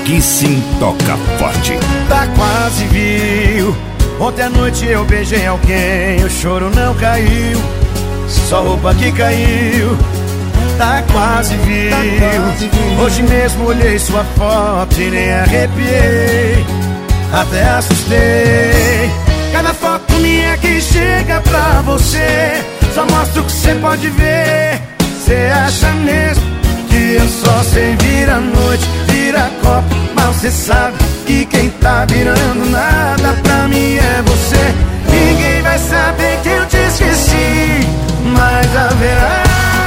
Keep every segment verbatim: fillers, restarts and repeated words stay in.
aqui sim toca forte. Tá quase viu. Ontem à noite eu beijei alguém, o choro não caiu, só roupa que caiu. Tá quase viu. Tá quase viu. Hoje mesmo olhei sua foto e nem arrepiei, até assustei. Cada foto minha que chega pra você só mostra o que cê pode ver. Cê acha mesmo que eu só sei virar noite, vira copo, mas cê sabe que quem tá virando nada pra mim é você. Ninguém vai saber que eu te esqueci, mas haverá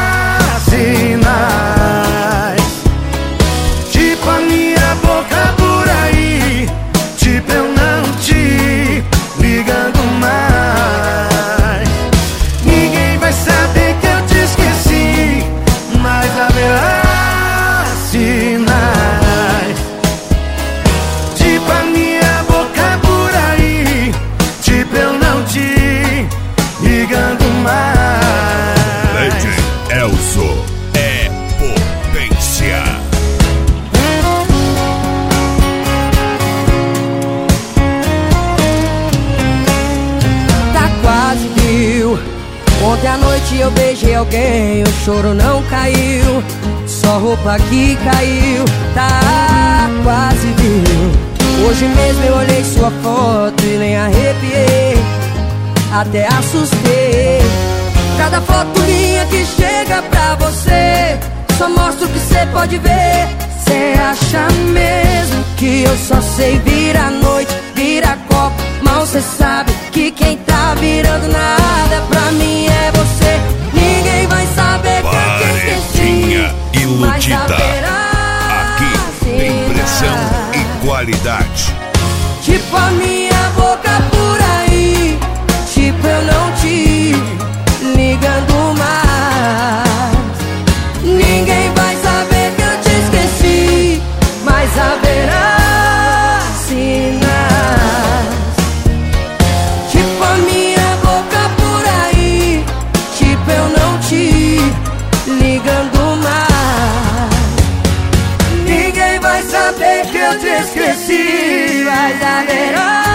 sinais, tipo a minha boca por aí, tipo eu não te ligando mais. Ninguém vai saber que eu te esqueci, mas haverá sinais, tipo a minha boca por aí, tipo eu não te ligando mais. Legend Elzo é potência. Tá quase viu. Ontem à noite eu beijei alguém, o choro não caiu, só roupa que caiu. Tá quase viu. Hoje mesmo eu olhei sua foto e nem arrepiei, até assustei. Cada foto minha que chega pra você só mostra o que cê pode ver. Cê acha mesmo que eu só sei virar noite, virar copo, mal cê sabe que quem tá virando nada pra mim é você. Ninguém vai saber que eu te esqueci, mas haverá Aqui tem pressão e qualidade. tipo a minha boca por aí, tipo eu não te ligando mais. Ninguém vai saber que eu te esqueci, mas haverá sinais, tipo a minha boca por aí, tipo eu não te ligando mais. Ninguém vai saber que eu te esqueci, mas haverá